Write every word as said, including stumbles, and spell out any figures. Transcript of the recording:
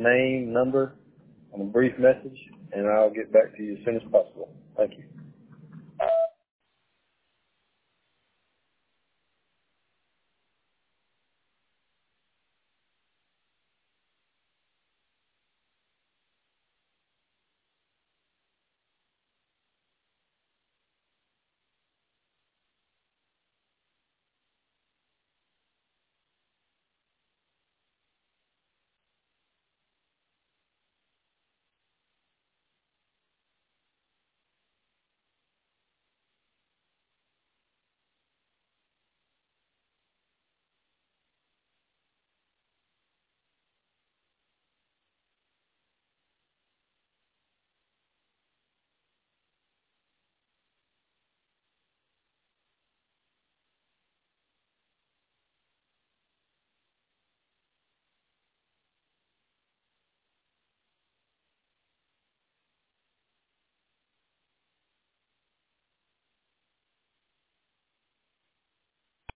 name, number, and a brief message, and I'll get back to you as soon as possible. Thank you.